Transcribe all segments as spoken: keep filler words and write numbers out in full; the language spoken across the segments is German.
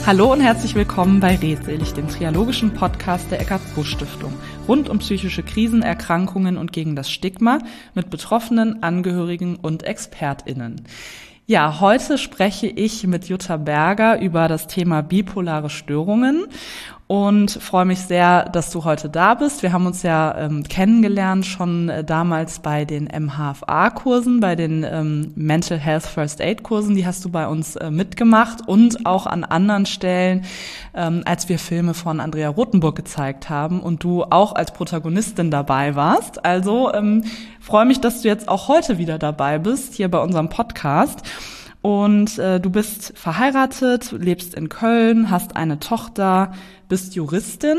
Hallo und herzlich willkommen bei Redselig, dem triologischen Podcast der Eckart-Busch-Stiftung. Rund um psychische Krisen, Erkrankungen und gegen das Stigma mit Betroffenen, Angehörigen und ExpertInnen. Ja, heute spreche ich mit Jutta Berger über das Thema bipolare Störungen und freue mich sehr, dass du heute da bist. Wir haben uns ja ähm, kennengelernt schon äh, damals bei den M H F A-Kursen, bei den ähm, Mental Health First Aid-Kursen. Die hast du bei uns äh, mitgemacht und auch an anderen Stellen, ähm, als wir Filme von Andrea Rothenburg gezeigt haben und du auch als Protagonistin dabei warst. Also ähm, freue mich, dass du jetzt auch heute wieder dabei bist, hier bei unserem Podcast. Und äh, du bist verheiratet, lebst in Köln, hast eine Tochter, bist Juristin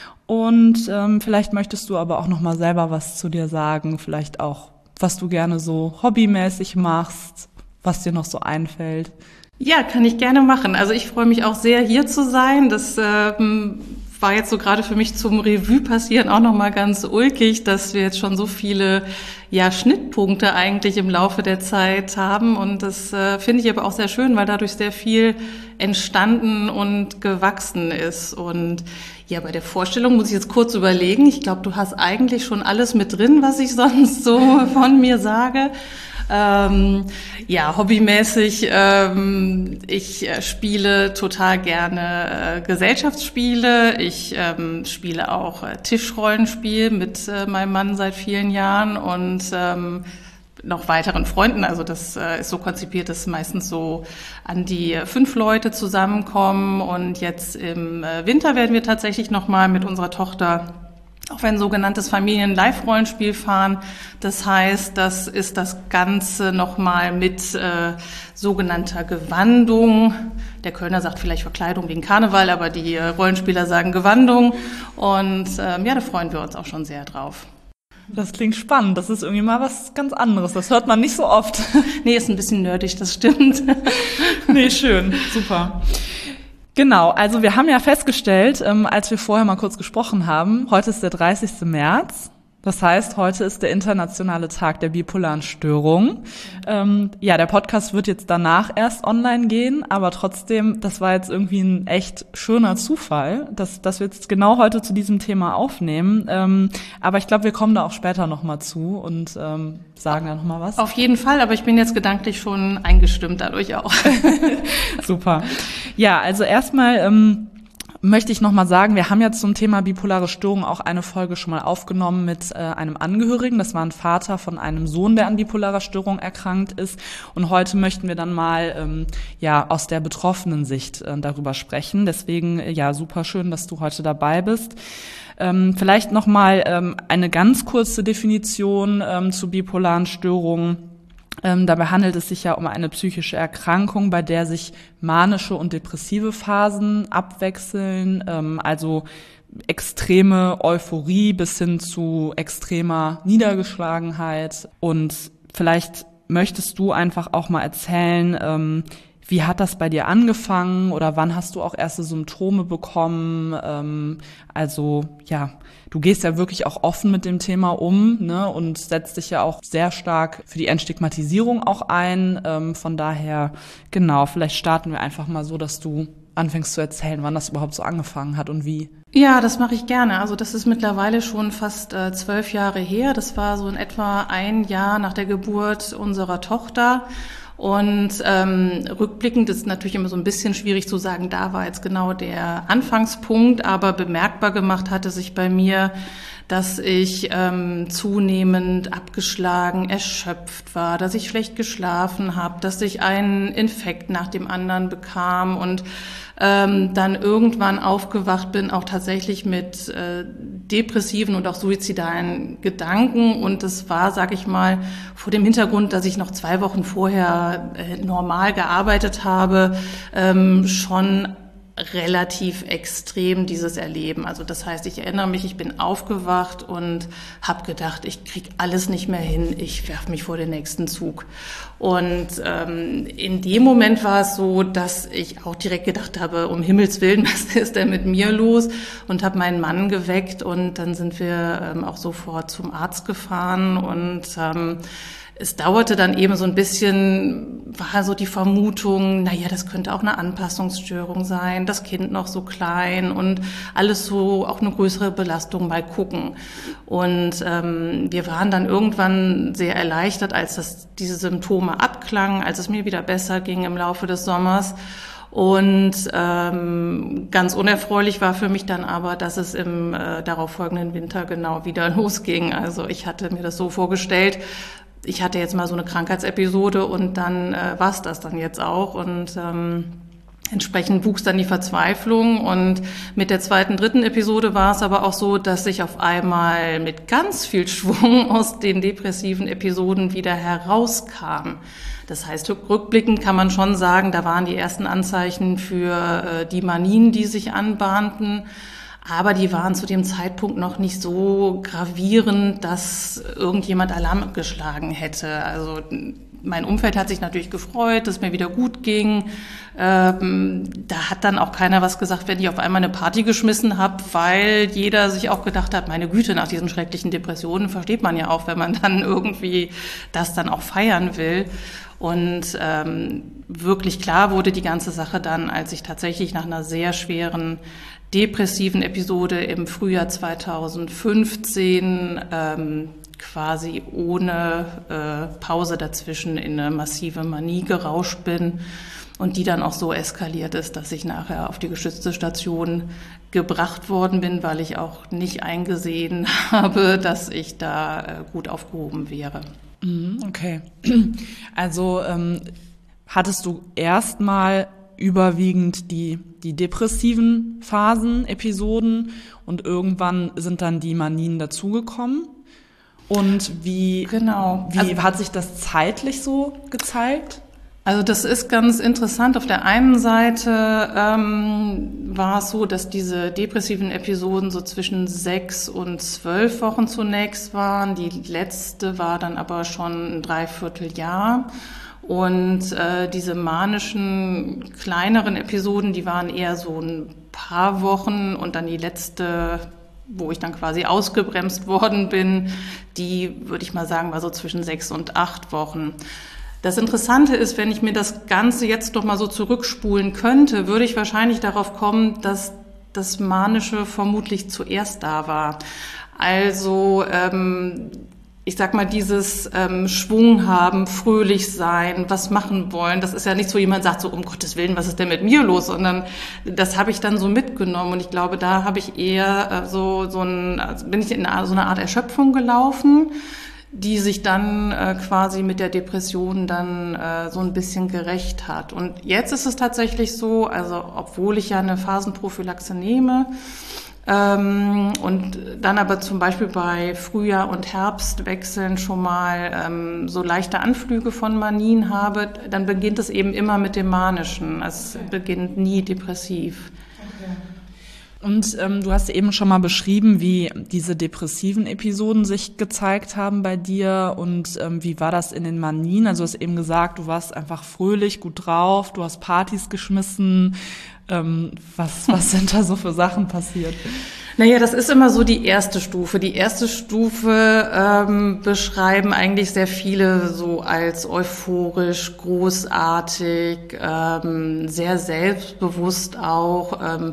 und ähm, vielleicht möchtest du aber auch noch mal selber was zu dir sagen, vielleicht auch, was du gerne so hobbymäßig machst, was dir noch so einfällt. Ja, kann ich gerne machen. Also ich freue mich auch sehr, hier zu sein. Das ähm, war jetzt so gerade für mich zum Revue passieren auch noch mal ganz ulkig, dass wir jetzt schon so viele ja Schnittpunkte eigentlich im Laufe der Zeit haben. Und das äh, finde ich aber auch sehr schön, weil dadurch sehr viel entstanden und gewachsen ist. Und ja, bei der Vorstellung muss ich jetzt kurz überlegen. Ich glaube, du hast eigentlich schon alles mit drin, was ich sonst so von mir sage. Ähm, ja, hobbymäßig, ähm, ich äh, spiele total gerne äh, Gesellschaftsspiele. Ich ähm, spiele auch äh, Tischrollenspiel mit äh, meinem Mann seit vielen Jahren und ähm, noch weiteren Freunden. Also das äh, ist so konzipiert, dass meistens so an die äh, fünf Leute zusammenkommen. Und jetzt im äh, Winter werden wir tatsächlich nochmal mit unserer Tochter auf ein sogenanntes Familien-Live-Rollenspiel fahren. Das heißt, das ist das Ganze nochmal mit äh, sogenannter Gewandung. Der Kölner sagt vielleicht Verkleidung wegen Karneval, aber die äh, Rollenspieler sagen Gewandung. Und ähm, ja, da freuen wir uns auch schon sehr drauf. Das klingt spannend. Das ist irgendwie mal was ganz anderes. Das hört man nicht so oft. Nee, ist ein bisschen nerdig, das stimmt. Nee, schön. Super. Genau, also wir haben ja festgestellt, ähm, als wir vorher mal kurz gesprochen haben, heute ist der dreißigsten März. Das heißt, heute ist der internationale Tag der bipolaren Störung. Ähm, ja, der Podcast wird jetzt danach erst online gehen, aber trotzdem, das war jetzt irgendwie ein echt schöner Zufall, dass, dass wir jetzt genau heute zu diesem Thema aufnehmen. Ähm, aber ich glaube, wir kommen da auch später nochmal zu und ähm, sagen da nochmal was. Auf jeden Fall, aber ich bin jetzt gedanklich schon eingestimmt dadurch auch. Super. Ja, also erstmal ähm, möchte ich nochmal sagen, wir haben ja zum Thema bipolare Störung auch eine Folge schon mal aufgenommen mit äh, einem Angehörigen. Das war ein Vater von einem Sohn, der an bipolarer Störung erkrankt ist. Und heute möchten wir dann mal ähm, ja aus der betroffenen Sicht äh, darüber sprechen. Deswegen äh, ja super schön, dass du heute dabei bist. Ähm, vielleicht nochmal ähm, eine ganz kurze Definition ähm, zu bipolaren Störungen. Ähm, dabei handelt es sich ja um eine psychische Erkrankung, bei der sich manische und depressive Phasen abwechseln, ähm, also extreme Euphorie bis hin zu extremer Niedergeschlagenheit. Und vielleicht möchtest du einfach auch mal erzählen, ähm, wie hat das bei dir angefangen oder wann hast du auch erste Symptome bekommen? Ähm, also ja, du gehst ja wirklich auch offen mit dem Thema um, ne, und setzt dich ja auch sehr stark für die Entstigmatisierung auch ein. Ähm, von daher, genau, vielleicht starten wir einfach mal so, dass du anfängst zu erzählen, wann das überhaupt so angefangen hat und wie. Ja, das mache ich gerne. Also das ist mittlerweile schon fast äh, zwölf Jahre her. Das war so in etwa ein Jahr nach der Geburt unserer Tochter. Und ähm, rückblickend ist natürlich immer so ein bisschen schwierig zu sagen, da war jetzt genau der Anfangspunkt, aber bemerkbar gemacht hatte sich bei mir, dass ich ähm, zunehmend abgeschlagen, erschöpft war, dass ich schlecht geschlafen habe, dass ich einen Infekt nach dem anderen bekam und ähm, dann irgendwann aufgewacht bin, auch tatsächlich mit äh, depressiven und auch suizidalen Gedanken. Und das war, sage ich mal, vor dem Hintergrund, dass ich noch zwei Wochen vorher äh, normal gearbeitet habe, ähm, schon relativ extrem dieses Erleben. Also das heißt, ich erinnere mich, ich bin aufgewacht und habe gedacht, ich krieg alles nicht mehr hin, ich werfe mich vor den nächsten Zug. Und ähm, in dem Moment war es so, dass ich auch direkt gedacht habe, um Himmels Willen, was ist denn mit mir los? Und habe meinen Mann geweckt und dann sind wir ähm, auch sofort zum Arzt gefahren und ähm, es dauerte dann eben so ein bisschen, war so die Vermutung, naja, das könnte auch eine Anpassungsstörung sein, das Kind noch so klein und alles so, auch eine größere Belastung, mal gucken. Und ähm, wir waren dann irgendwann sehr erleichtert, als das, diese Symptome abklangen, als es mir wieder besser ging im Laufe des Sommers. Und ähm, ganz unerfreulich war für mich dann aber, dass es im äh, darauffolgenden Winter genau wieder losging. Also ich hatte mir das so vorgestellt, ich hatte jetzt mal so eine Krankheitsepisode und dann äh, war es das dann jetzt auch. Und ähm, entsprechend wuchs dann die Verzweiflung. Und mit der zweiten, dritten Episode war es aber auch so, dass ich auf einmal mit ganz viel Schwung aus den depressiven Episoden wieder herauskam. Das heißt, rückblickend kann man schon sagen, da waren die ersten Anzeichen für äh, die Manien, die sich anbahnten. Aber die waren zu dem Zeitpunkt noch nicht so gravierend, dass irgendjemand Alarm geschlagen hätte. Also mein Umfeld hat sich natürlich gefreut, dass es mir wieder gut ging. Ähm, da hat dann auch keiner was gesagt, wenn ich auf einmal eine Party geschmissen habe, weil jeder sich auch gedacht hat, meine Güte, nach diesen schrecklichen Depressionen versteht man ja auch, wenn man dann irgendwie das dann auch feiern will. Und ähm, wirklich klar wurde die ganze Sache dann, als ich tatsächlich nach einer sehr schweren depressiven Episode im Frühjahr zweitausendfünfzehn ähm, quasi ohne äh, Pause dazwischen in eine massive Manie gerauscht bin und die dann auch so eskaliert ist, dass ich nachher auf die geschützte Station gebracht worden bin, weil ich auch nicht eingesehen habe, dass ich da äh, gut aufgehoben wäre. Okay. Also ähm, hattest du erstmal überwiegend die die depressiven Phasen, Episoden und irgendwann sind dann die Manien dazugekommen. Und wie, genau. wie also, hat sich das zeitlich so gezeigt? Also das ist ganz interessant. Auf der einen Seite ähm, war es so, dass diese depressiven Episoden so zwischen sechs und zwölf Wochen zunächst waren. Die letzte war dann aber schon ein Dreivierteljahr. Und äh, diese manischen, kleineren Episoden, die waren eher so ein paar Wochen und dann die letzte, wo ich dann quasi ausgebremst worden bin, die, würde ich mal sagen, war so zwischen sechs und acht Wochen. Das Interessante ist, wenn ich mir das Ganze jetzt doch mal so zurückspulen könnte, würde ich wahrscheinlich darauf kommen, dass das Manische vermutlich zuerst da war. Also ähm, ich sag mal, dieses ähm, Schwung haben, fröhlich sein, was machen wollen, das ist ja nicht so, jemand sagt so, um Gottes Willen, was ist denn mit mir los, sondern das habe ich dann so mitgenommen und ich glaube, da habe ich eher äh, so, so ein, also bin ich in eine, so eine Art Erschöpfung gelaufen, die sich dann äh, quasi mit der Depression dann äh, so ein bisschen gerächt hat. Und jetzt ist es tatsächlich so, also obwohl ich ja eine Phasenprophylaxe nehme, Ähm, und dann aber zum Beispiel bei Frühjahr- und Herbstwechseln schon mal ähm, so leichte Anflüge von Manien habe, dann beginnt es eben immer mit dem Manischen. Es okay. beginnt nie depressiv. Okay. Und ähm, du hast eben schon mal beschrieben, wie diese depressiven Episoden sich gezeigt haben bei dir und ähm, wie war das in den Manien? Also du hast eben gesagt, du warst einfach fröhlich, gut drauf, du hast Partys geschmissen. Ähm, was, was sind da so für Sachen passiert? Naja, das ist immer so die erste Stufe. Die erste Stufe ähm, beschreiben eigentlich sehr viele so als euphorisch, großartig, ähm, sehr selbstbewusst auch, ähm,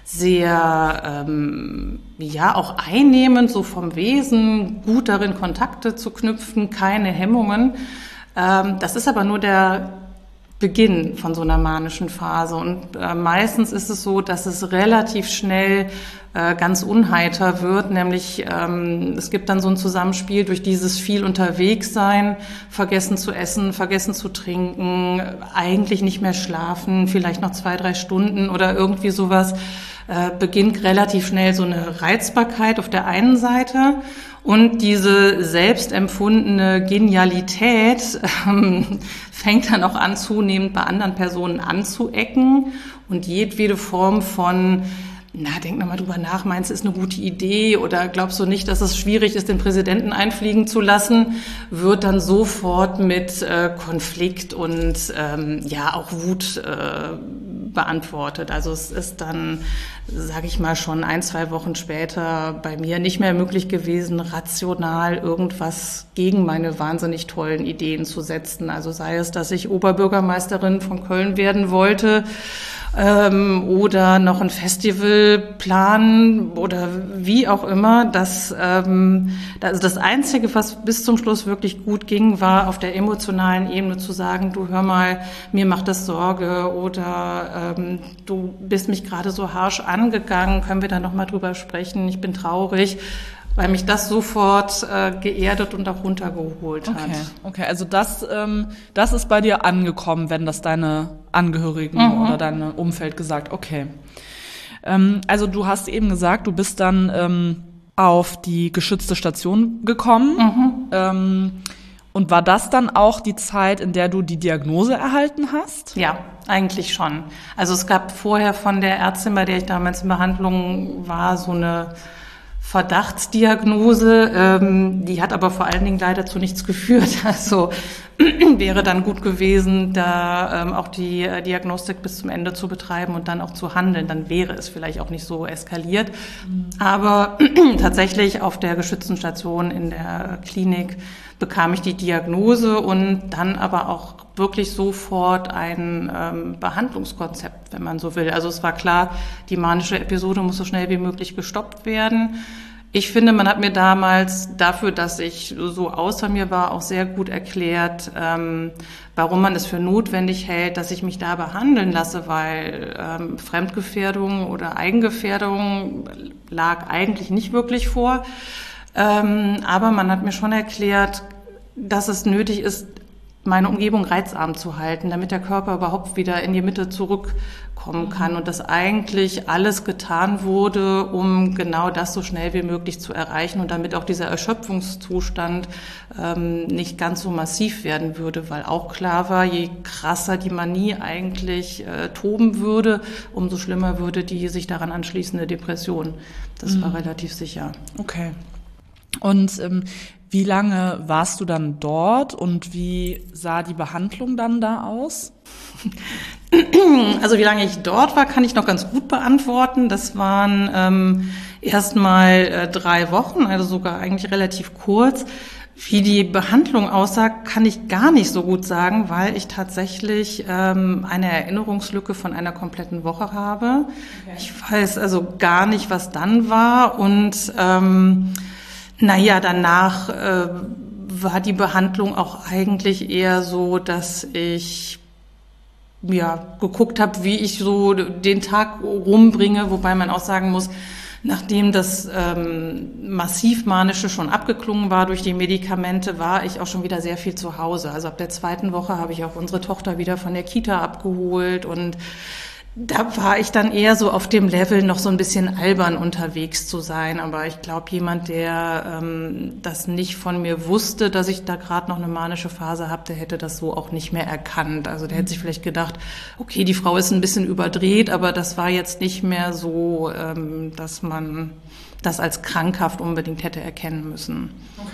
sehr, ähm, ja, auch einnehmend, so vom Wesen, gut darin Kontakte zu knüpfen, keine Hemmungen. Ähm, das ist aber nur der Beginn von so einer manischen Phase. Und äh, meistens ist es so, dass es relativ schnell äh, ganz unheiter wird, nämlich ähm, es gibt dann so ein Zusammenspiel durch dieses viel unterwegs sein, vergessen zu essen, vergessen zu trinken, eigentlich nicht mehr schlafen, vielleicht noch zwei, drei Stunden oder irgendwie sowas, äh, beginnt relativ schnell so eine Reizbarkeit auf der einen Seite. Und diese selbstempfundene Genialität ähm, fängt dann auch an, zunehmend bei anderen Personen anzuecken. Und jedwede Form von, na, denk noch mal drüber nach, meinst du, ist eine gute Idee oder glaubst du nicht, dass es schwierig ist, den Präsidenten einfliegen zu lassen, wird dann sofort mit äh, Konflikt und ähm, ja auch Wut äh, beantwortet. Also es ist dann, sage ich mal, schon ein, zwei Wochen später bei mir nicht mehr möglich gewesen, rational irgendwas gegen meine wahnsinnig tollen Ideen zu setzen. Also sei es, dass ich Oberbürgermeisterin von Köln werden wollte, ähm, oder noch ein Festival planen oder wie auch immer. Das, ähm, also das Einzige, was bis zum Schluss wirklich gut ging, war auf der emotionalen Ebene zu sagen, du hör mal, mir macht das Sorge oder ähm, du bist mich gerade so harsch angegangen, können wir da noch mal drüber sprechen, ich bin traurig. Weil mich das sofort äh, geerdet und auch runtergeholt hat. Okay, okay. Also das, ähm, das ist bei dir angekommen, wenn das deine Angehörigen mhm. oder dein Umfeld gesagt, okay. Ähm, also du hast eben gesagt, du bist dann ähm, auf die geschützte Station gekommen. Mhm. Ähm, und war das dann auch die Zeit, in der du die Diagnose erhalten hast? Ja, eigentlich schon. Also es gab vorher von der Ärztin, bei der ich damals in Behandlung war, so eine Verdachtsdiagnose, ähm, die hat aber vor allen Dingen leider zu nichts geführt. Also wäre dann gut gewesen, da ähm, auch die äh, Diagnostik bis zum Ende zu betreiben und dann auch zu handeln. Dann wäre es vielleicht auch nicht so eskaliert. Mhm. Aber tatsächlich auf der geschützten Station in der Klinik bekam ich die Diagnose und dann aber auch wirklich sofort ein ähm, Behandlungskonzept, wenn man so will. Also es war klar, die manische Episode muss so schnell wie möglich gestoppt werden. Ich finde, man hat mir damals dafür, dass ich so außer mir war, auch sehr gut erklärt, ähm, warum man es für notwendig hält, dass ich mich da behandeln lasse, weil ähm, Fremdgefährdung oder Eigengefährdung lag eigentlich nicht wirklich vor. Ähm, aber man hat mir schon erklärt, dass es nötig ist, meine Umgebung reizarm zu halten, damit der Körper überhaupt wieder in die Mitte zurückkommen kann und dass eigentlich alles getan wurde, um genau das so schnell wie möglich zu erreichen und damit auch dieser Erschöpfungszustand ähm, nicht ganz so massiv werden würde, weil auch klar war, je krasser die Manie eigentlich äh, toben würde, umso schlimmer würde die sich daran anschließende Depression. Das mhm. war relativ sicher. Okay. Und ähm, wie lange warst du dann dort und wie sah die Behandlung dann da aus? Also wie lange ich dort war, kann ich noch ganz gut beantworten. Das waren ähm, erstmal äh, drei Wochen, also sogar eigentlich relativ kurz. Wie die Behandlung aussah, kann ich gar nicht so gut sagen, weil ich tatsächlich ähm, eine Erinnerungslücke von einer kompletten Woche habe. Okay. Ich weiß also gar nicht, was dann war und ähm, Naja, danach äh, war die Behandlung auch eigentlich eher so, dass ich ja geguckt habe, wie ich so den Tag rumbringe, wobei man auch sagen muss, nachdem das ähm, massiv Manische schon abgeklungen war durch die Medikamente, war ich auch schon wieder sehr viel zu Hause. Also ab der zweiten Woche habe ich auch unsere Tochter wieder von der Kita abgeholt und da war ich dann eher so auf dem Level, noch so ein bisschen albern unterwegs zu sein. Aber ich glaube, jemand, der ähm, das nicht von mir wusste, dass ich da gerade noch eine manische Phase habe, der hätte das so auch nicht mehr erkannt. Also der hätte sich vielleicht gedacht, okay, die Frau ist ein bisschen überdreht, aber das war jetzt nicht mehr so, ähm, dass man das als krankhaft unbedingt hätte erkennen müssen. Okay.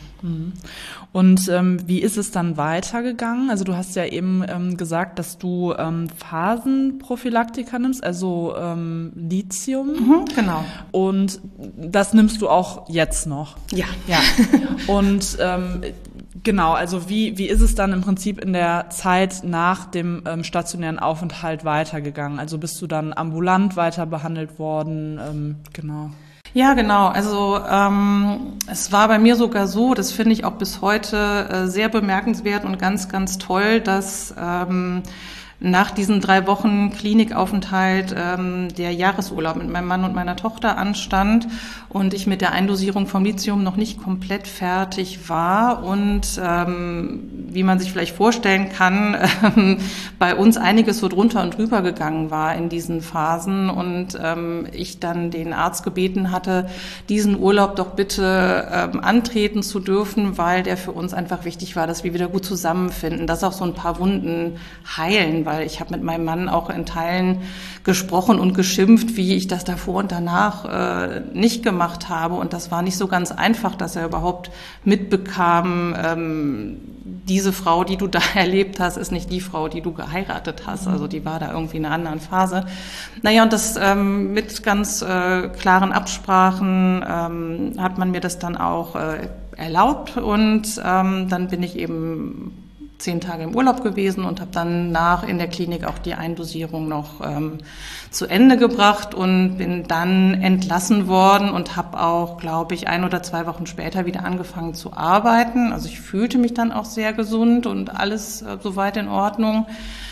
Und ähm, wie ist es dann weitergegangen? Also du hast ja eben ähm, gesagt, dass du ähm, Phasenprophylaktika nimmst, also ähm, Lithium. Mhm, genau. Und das nimmst du auch jetzt noch? Ja. Ja. Und ähm, genau, also wie wie ist es dann im Prinzip in der Zeit nach dem ähm, stationären Aufenthalt weitergegangen? Also bist du dann ambulant weiter behandelt worden? Ähm, genau. Ja, genau. Also ähm, es war bei mir sogar so, das finde ich auch bis heute äh, sehr bemerkenswert und ganz, ganz toll, dass ähm, nach diesen drei Wochen Klinikaufenthalt ähm, der Jahresurlaub mit meinem Mann und meiner Tochter anstand und ich mit der Eindosierung vom Lithium noch nicht komplett fertig war und ähm, wie man sich vielleicht vorstellen kann, ähm, bei uns einiges so drunter und drüber gegangen war in diesen Phasen und ähm, ich dann den Arzt gebeten hatte, diesen Urlaub doch bitte ähm, antreten zu dürfen, weil der für uns einfach wichtig war, dass wir wieder gut zusammenfinden, dass auch so ein paar Wunden heilen, weil ich habe mit meinem Mann auch in Teilen gesprochen und geschimpft, wie ich das davor und danach äh, nicht gemacht habe und das war nicht so ganz einfach, dass er überhaupt mitbekam, ähm, diese diese Frau, die du da erlebt hast, ist nicht die Frau, die du geheiratet hast. Also die war da irgendwie in einer anderen Phase. Naja, und das ähm, mit ganz äh, klaren Absprachen ähm, hat man mir das dann auch äh, erlaubt und ähm, dann bin ich eben zehn Tage im Urlaub gewesen und habe dann nach in der Klinik auch die Eindosierung noch ähm, zu Ende gebracht und bin dann entlassen worden und habe auch, glaube ich, ein oder zwei Wochen später wieder angefangen zu arbeiten. Also ich fühlte mich dann auch sehr gesund und alles äh, soweit in Ordnung.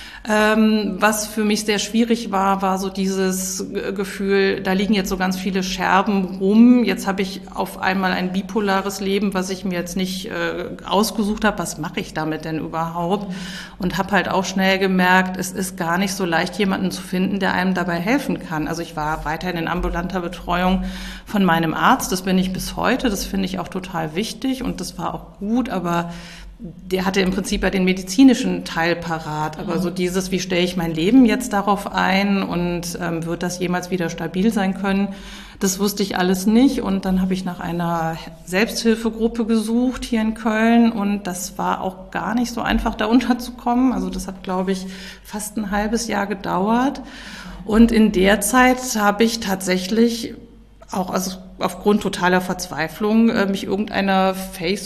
Ähm, was für mich sehr schwierig war, war so dieses Gefühl, da liegen jetzt so ganz viele Scherben rum. Jetzt habe ich auf einmal ein bipolares Leben, was ich mir jetzt nicht äh, ausgesucht habe. Was mache ich damit denn überhaupt? Und habe halt auch schnell gemerkt, es ist gar nicht so leicht, jemanden zu finden, der einem dabei helfen kann. Also ich war weiterhin in ambulanter Betreuung von meinem Arzt. Das bin ich bis heute. Das finde ich auch total wichtig und das war auch gut, aber der hatte im Prinzip ja den medizinischen Teil parat, aber so dieses, wie stelle ich mein Leben jetzt darauf ein und ähm, wird das jemals wieder stabil sein können, das wusste ich alles nicht. Und dann habe ich nach einer Selbsthilfegruppe gesucht hier in Köln und das war auch gar nicht so einfach, da unterzukommen. Also das hat, glaube ich, fast ein halbes Jahr gedauert. Und in der Zeit habe ich tatsächlich auch also aufgrund totaler Verzweiflung äh, mich irgendeiner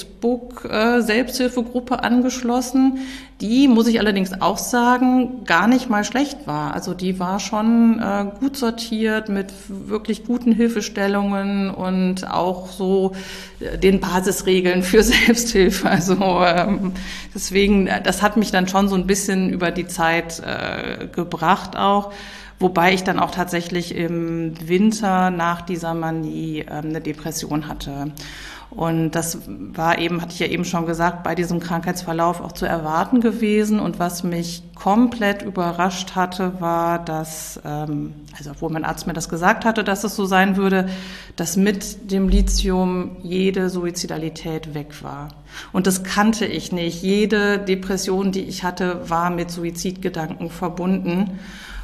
Facebook-Selbsthilfegruppe äh, angeschlossen, die, muss ich allerdings auch sagen, gar nicht mal schlecht war. Also die war schon äh, gut sortiert mit wirklich guten Hilfestellungen und auch so äh, den Basisregeln für Selbsthilfe. Also ähm, deswegen, das hat mich dann schon so ein bisschen über die Zeit äh, gebracht auch. Wobei ich dann auch tatsächlich im Winter nach dieser Manie ähm, eine Depression hatte. Und das war eben, hatte ich ja eben schon gesagt, bei diesem Krankheitsverlauf auch zu erwarten gewesen. Und was mich komplett überrascht hatte, war, dass, ähm, also obwohl mein Arzt mir das gesagt hatte, dass es so sein würde, dass mit dem Lithium jede Suizidalität weg war. Und das kannte ich nicht. Jede Depression, die ich hatte, war mit Suizidgedanken verbunden.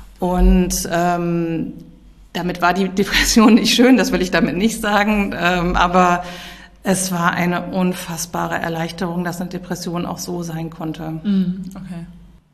Und ähm, damit war die Depression nicht schön, das will ich damit nicht sagen, ähm, aber es war eine unfassbare Erleichterung, dass eine Depression auch so sein konnte. Mm, okay.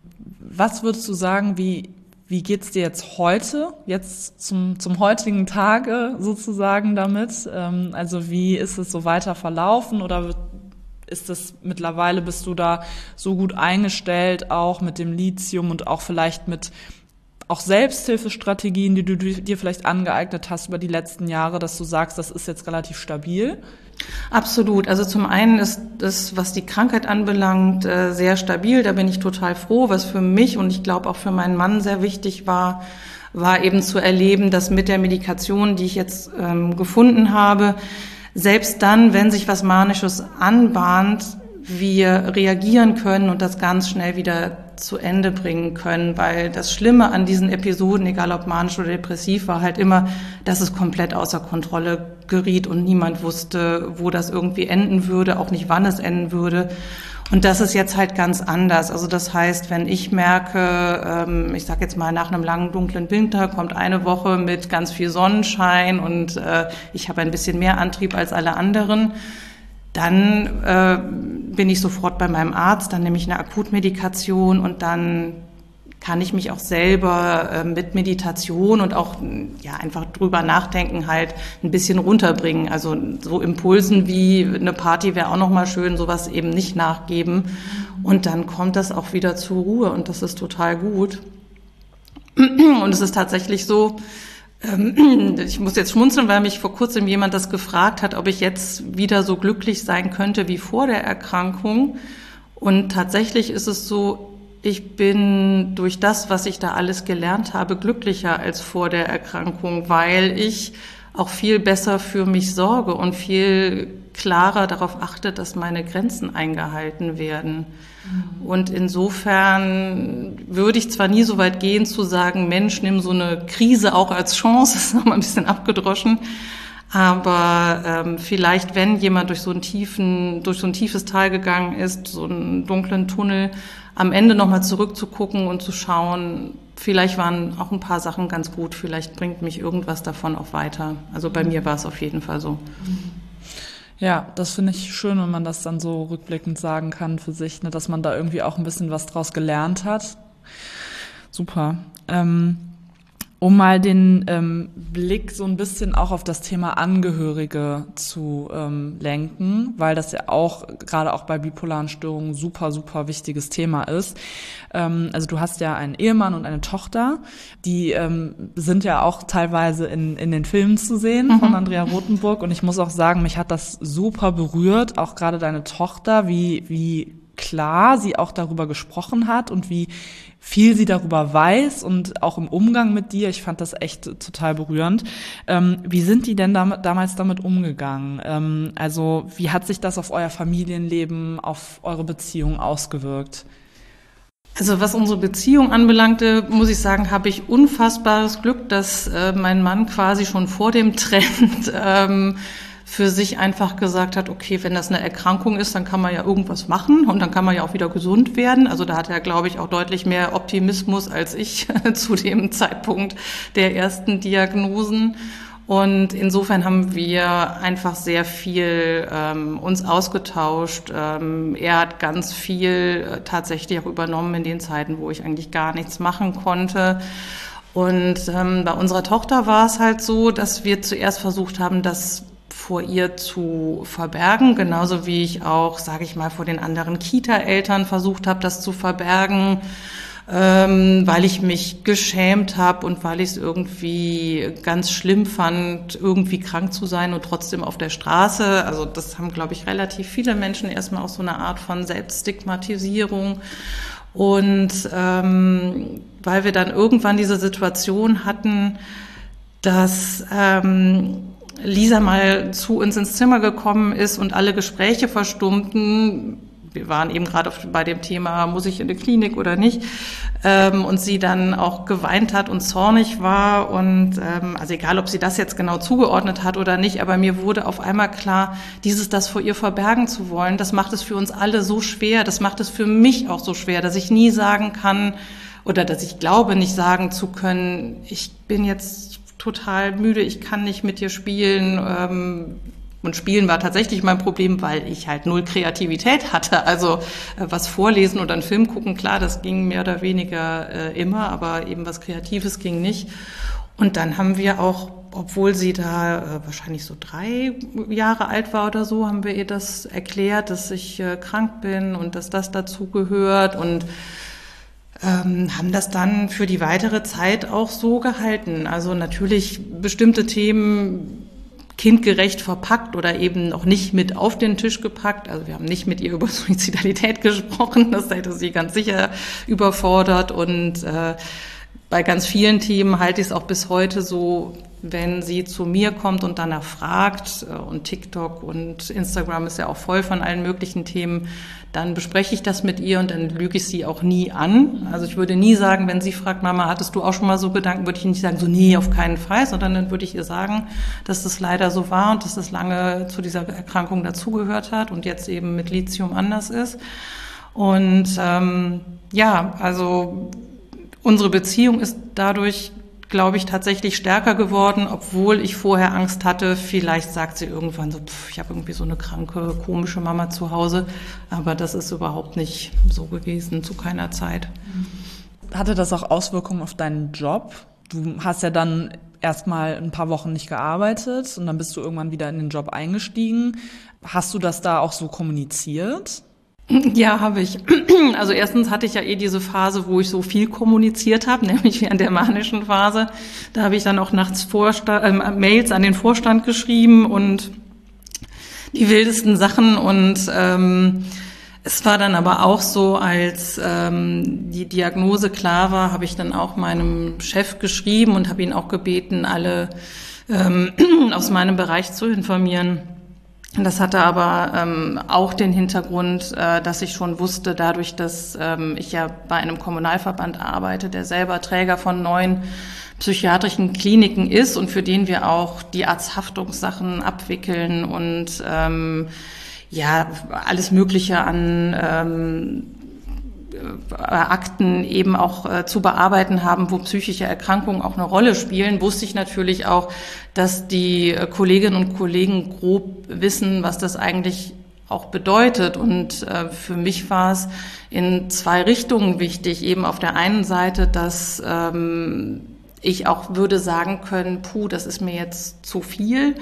Was würdest du sagen, wie wie geht's dir jetzt heute, jetzt zum zum heutigen Tage sozusagen damit? Ähm, also wie ist es so weiter verlaufen oder ist es mittlerweile, bist du da so gut eingestellt, auch mit dem Lithium und auch vielleicht mit auch Selbsthilfestrategien, die du dir vielleicht angeeignet hast über die letzten Jahre, dass du sagst, das ist jetzt relativ stabil? Absolut. Also zum einen ist das, was die Krankheit anbelangt, sehr stabil. Da bin ich total froh. Was für mich und ich glaube auch für meinen Mann sehr wichtig war, war eben zu erleben, dass mit der Medikation, die ich jetzt ähm, gefunden habe, selbst dann, wenn sich was Manisches anbahnt, wir reagieren können und das ganz schnell wieder zu Ende bringen können, weil das Schlimme an diesen Episoden, egal ob manisch oder depressiv, war halt immer, dass es komplett außer Kontrolle geriet und niemand wusste, wo das irgendwie enden würde, auch nicht wann es enden würde. Und das ist jetzt halt ganz anders. Also das heißt, wenn ich merke, ähm, ich sag jetzt mal, nach einem langen, dunklen Winter kommt eine Woche mit ganz viel Sonnenschein und äh, ich habe ein bisschen mehr Antrieb als alle anderen, dann äh, bin ich sofort bei meinem Arzt, dann nehme ich eine Akutmedikation und dann kann ich mich auch selber äh, mit Meditation und auch ja einfach drüber nachdenken halt ein bisschen runterbringen. Also so Impulsen wie eine Party wäre auch noch mal schön, sowas eben nicht nachgeben. Und dann kommt das auch wieder zur Ruhe und das ist total gut. Und es ist tatsächlich so, ich muss jetzt schmunzeln, weil mich vor kurzem jemand das gefragt hat, ob ich jetzt wieder so glücklich sein könnte wie vor der Erkrankung. Und tatsächlich ist es so, ich bin durch das, was ich da alles gelernt habe, glücklicher als vor der Erkrankung, weil ich auch viel besser für mich sorge und viel klarer darauf achte, dass meine Grenzen eingehalten werden. Mhm. Und insofern würde ich zwar nie so weit gehen zu sagen, Mensch, nimm so eine Krise auch als Chance, das ist nochmal ein bisschen abgedroschen, aber ähm, vielleicht, wenn jemand durch so einen tiefen, durch so ein tiefes Tal gegangen ist, so einen dunklen Tunnel, am Ende nochmal zurückzugucken und zu schauen, vielleicht waren auch ein paar Sachen ganz gut, vielleicht bringt mich irgendwas davon auch weiter. Also bei mir war es auf jeden Fall so. Ja, das finde ich schön, wenn man das dann so rückblickend sagen kann für sich, ne, dass man da irgendwie auch ein bisschen was draus gelernt hat. Super. Ähm, um mal den ähm, Blick so ein bisschen auch auf das Thema Angehörige zu ähm, lenken, weil das ja auch gerade auch bei bipolaren Störungen super, super wichtiges Thema ist. Ähm, also du hast ja einen Ehemann und eine Tochter, die ähm, sind ja auch teilweise in, in den Filmen zu sehen mhm. von Andrea Rothenburg, und ich muss auch sagen, mich hat das super berührt, auch gerade deine Tochter, wie, wie klar sie auch darüber gesprochen hat und wie viel sie darüber weiß und auch im Umgang mit dir. Ich fand das echt total berührend. Ähm, wie sind die denn dam- damals damit umgegangen? Ähm, also wie hat sich das auf euer Familienleben, auf eure Beziehung ausgewirkt? Also was unsere Beziehung anbelangte, muss ich sagen, habe ich unfassbares Glück, dass äh, mein Mann quasi schon vor dem Trend ähm, für sich einfach gesagt hat, okay, wenn das eine Erkrankung ist, dann kann man ja irgendwas machen und dann kann man ja auch wieder gesund werden. Also da hat er, glaube ich, auch deutlich mehr Optimismus als ich zu dem Zeitpunkt der ersten Diagnosen. Und insofern haben wir einfach sehr viel ähm, uns ausgetauscht. Ähm, er hat ganz viel äh, tatsächlich auch übernommen in den Zeiten, wo ich eigentlich gar nichts machen konnte. Und ähm, bei unserer Tochter war es halt so, dass wir zuerst versucht haben, das vor ihr zu verbergen, genauso wie ich auch, sage ich mal, vor den anderen Kita-Eltern versucht habe, das zu verbergen, ähm, weil ich mich geschämt habe und weil ich es irgendwie ganz schlimm fand, irgendwie krank zu sein und trotzdem auf der Straße. Also das haben, glaube ich, relativ viele Menschen erstmal auch so eine Art von Selbststigmatisierung. Und ähm, weil wir dann irgendwann diese Situation hatten, dass ähm, Lisa mal zu uns ins Zimmer gekommen ist und alle Gespräche verstummten. Wir waren eben gerade bei dem Thema, muss ich in die Klinik oder nicht? Ähm, und sie dann auch geweint hat und zornig war. Und ähm, also egal, ob sie das jetzt genau zugeordnet hat oder nicht, aber mir wurde auf einmal klar, dieses das vor ihr verbergen zu wollen, das macht es für uns alle so schwer. Das macht es für mich auch so schwer, dass ich nie sagen kann oder dass ich glaube, nicht sagen zu können, ich bin jetzt total müde, ich kann nicht mit dir spielen. Ähm, und Spielen war tatsächlich mein Problem, weil ich halt null Kreativität hatte. Also äh, was vorlesen oder einen Film gucken, klar, das ging mehr oder weniger äh, immer, aber eben was Kreatives ging nicht. Und dann haben wir auch, obwohl sie da äh, wahrscheinlich so drei Jahre alt war oder so, haben wir ihr das erklärt, dass ich äh, krank bin und dass das dazu gehört und Ähm, haben das dann für die weitere Zeit auch so gehalten. Also natürlich bestimmte Themen kindgerecht verpackt oder eben noch nicht mit auf den Tisch gepackt. Also wir haben nicht mit ihr über Suizidalität gesprochen, das hätte sie ganz sicher überfordert. Und äh, bei ganz vielen Themen halte ich es auch bis heute so, wenn sie zu mir kommt und danach fragt, und TikTok und Instagram ist ja auch voll von allen möglichen Themen, dann bespreche ich das mit ihr und dann lüge ich sie auch nie an. Also ich würde nie sagen, wenn sie fragt, Mama, hattest du auch schon mal so Gedanken, würde ich nicht sagen, so nee, auf keinen Fall, sondern dann würde ich ihr sagen, dass das leider so war und dass das lange zu dieser Erkrankung dazugehört hat und jetzt eben mit Lithium anders ist. Und ähm, ja, also unsere Beziehung ist dadurch, glaube ich, tatsächlich stärker geworden, obwohl ich vorher Angst hatte, vielleicht sagt sie irgendwann so, pff, ich habe irgendwie so eine kranke, komische Mama zu Hause, aber das ist überhaupt nicht so gewesen, zu keiner Zeit. Hatte das auch Auswirkungen auf deinen Job? Du hast ja dann erstmal ein paar Wochen nicht gearbeitet und dann bist du irgendwann wieder in den Job eingestiegen. Hast du das da auch so kommuniziert? Ja, habe ich. Also erstens hatte ich ja eh diese Phase, wo ich so viel kommuniziert habe, nämlich während der manischen Phase. Da habe ich dann auch nachts Vorsta- äh, Mails an den Vorstand geschrieben und die wildesten Sachen. Und ähm, es war dann aber auch so, als ähm, die Diagnose klar war, habe ich dann auch meinem Chef geschrieben und habe ihn auch gebeten, alle ähm, aus meinem Bereich zu informieren. Das hatte aber ähm, auch den Hintergrund, äh, dass ich schon wusste, dadurch, dass ähm, ich ja bei einem Kommunalverband arbeite, der selber Träger von neun psychiatrischen Kliniken ist und für den wir auch die Arzthaftungssachen abwickeln und ähm, ja alles Mögliche an ähm, Akten eben auch äh, zu bearbeiten haben, wo psychische Erkrankungen auch eine Rolle spielen, wusste ich natürlich auch, dass die äh, Kolleginnen und Kollegen grob wissen, was das eigentlich auch bedeutet. Und äh, für mich war es in zwei Richtungen wichtig. Eben auf der einen Seite, dass ähm, ich auch würde sagen können, puh, das ist mir jetzt zu viel.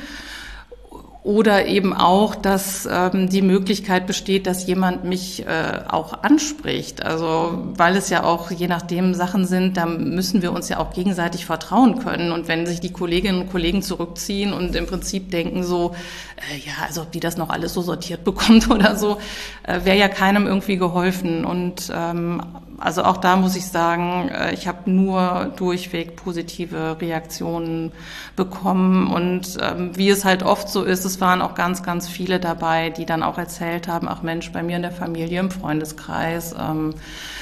Oder eben auch, dass ähm, die Möglichkeit besteht, dass jemand mich äh, auch anspricht. Also weil es ja auch je nachdem Sachen sind, da müssen wir uns ja auch gegenseitig vertrauen können. Und wenn sich die Kolleginnen und Kollegen zurückziehen und im Prinzip denken so, äh, ja, also ob die das noch alles so sortiert bekommt oder so, äh, wäre ja keinem irgendwie geholfen. Und ähm, also auch da muss ich sagen, äh, ich habe nur durchweg positive Reaktionen bekommen. Und ähm, wie es halt oft so ist, es waren auch ganz, ganz viele dabei, die dann auch erzählt haben, ach Mensch, bei mir in der Familie, im Freundeskreis, ähm,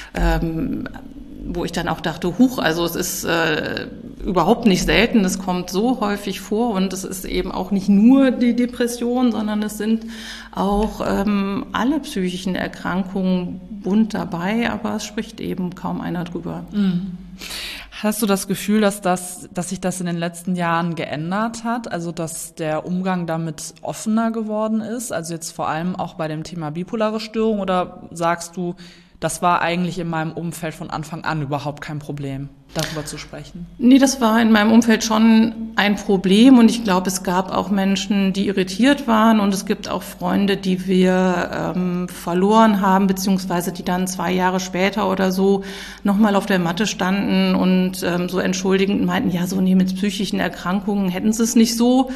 ähm, wo ich dann auch dachte, huch, also es ist äh, überhaupt nicht selten, es kommt so häufig vor und es ist eben auch nicht nur die Depression, sondern es sind auch ähm, alle psychischen Erkrankungen bunt dabei, aber es spricht eben kaum einer drüber. Mhm. Hast du das Gefühl, dass das, dass sich das in den letzten Jahren geändert hat? Also, dass der Umgang damit offener geworden ist? Also jetzt vor allem auch bei dem Thema bipolare Störung, oder sagst du, das war eigentlich in meinem Umfeld von Anfang an überhaupt kein Problem, darüber zu sprechen? Nee, das war in meinem Umfeld schon ein Problem und ich glaube, es gab auch Menschen, die irritiert waren und es gibt auch Freunde, die wir ähm, verloren haben, beziehungsweise die dann zwei Jahre später oder so nochmal auf der Matte standen und ähm, so entschuldigend meinten, ja, so nee, mit psychischen Erkrankungen hätten sie es nicht so.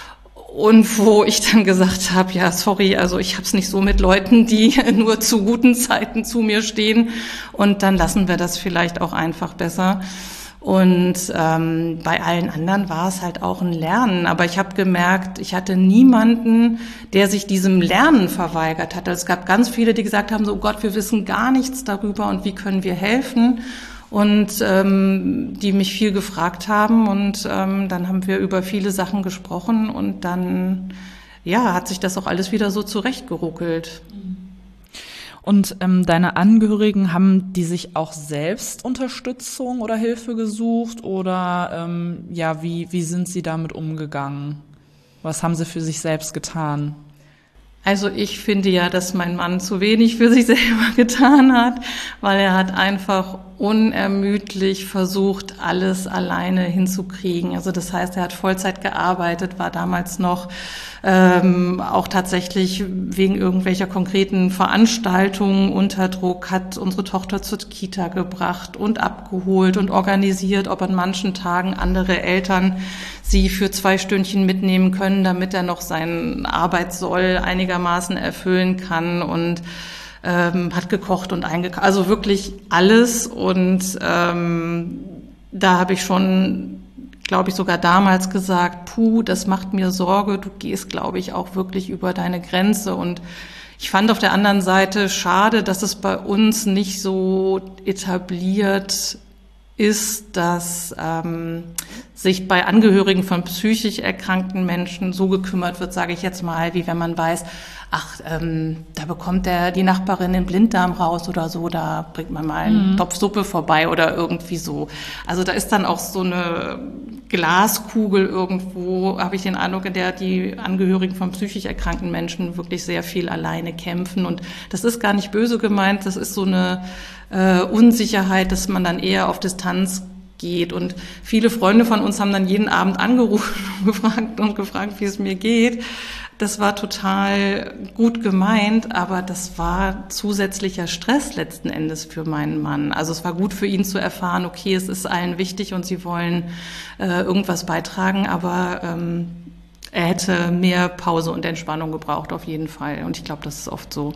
Und wo ich dann gesagt habe, ja, sorry, also ich habe es nicht so mit Leuten, die nur zu guten Zeiten zu mir stehen. Und dann lassen wir das vielleicht auch einfach besser. Und ähm, bei allen anderen war es halt auch ein Lernen. Aber ich habe gemerkt, ich hatte niemanden, der sich diesem Lernen verweigert hat. Also es gab ganz viele, die gesagt haben, so, oh Gott, wir wissen gar nichts darüber und wie können wir helfen? Und ähm, die mich viel gefragt haben und ähm, dann haben wir über viele Sachen gesprochen und dann ja hat sich das auch alles wieder so zurechtgeruckelt. Und ähm, deine Angehörigen, haben die sich auch selbst Unterstützung oder Hilfe gesucht oder ähm, ja, wie wie sind sie damit umgegangen? Was haben sie für sich selbst getan? Also ich finde ja, dass mein Mann zu wenig für sich selber getan hat, weil er hat einfach unermüdlich versucht, alles alleine hinzukriegen. Also das heißt, er hat Vollzeit gearbeitet, war damals noch ähm, auch tatsächlich wegen irgendwelcher konkreten Veranstaltungen unter Druck, hat unsere Tochter zur Kita gebracht und abgeholt und organisiert, ob an manchen Tagen andere Eltern sie für zwei Stündchen mitnehmen können, damit er noch seinen Arbeitssoll einigermaßen erfüllen kann und ähm, hat gekocht und eingekauft, also wirklich alles. Und ähm, da habe ich schon, glaube ich, sogar damals gesagt, puh, das macht mir Sorge, du gehst, glaube ich, auch wirklich über deine Grenze. Und ich fand auf der anderen Seite schade, dass es bei uns nicht so etabliert ist, dass ähm, sich bei Angehörigen von psychisch erkrankten Menschen so gekümmert wird, sage ich jetzt mal, wie wenn man weiß, ach, ähm, da bekommt der die Nachbarin den Blinddarm raus oder so, da bringt man mal einen mhm. Topf Suppe vorbei oder irgendwie so. Also da ist dann auch so eine Glaskugel irgendwo, habe ich den Eindruck, in der die Angehörigen von psychisch erkrankten Menschen wirklich sehr viel alleine kämpfen. Und das ist gar nicht böse gemeint, das ist so eine äh, Unsicherheit, dass man dann eher auf Distanz geht. Und viele Freunde von uns haben dann jeden Abend angerufen und gefragt und gefragt, wie es mir geht. Das war total gut gemeint, aber das war zusätzlicher Stress letzten Endes für meinen Mann. Also es war gut für ihn zu erfahren, okay, es ist allen wichtig und sie wollen äh, irgendwas beitragen, aber ähm, er hätte mehr Pause und Entspannung gebraucht auf jeden Fall. Und ich glaube, das ist oft so.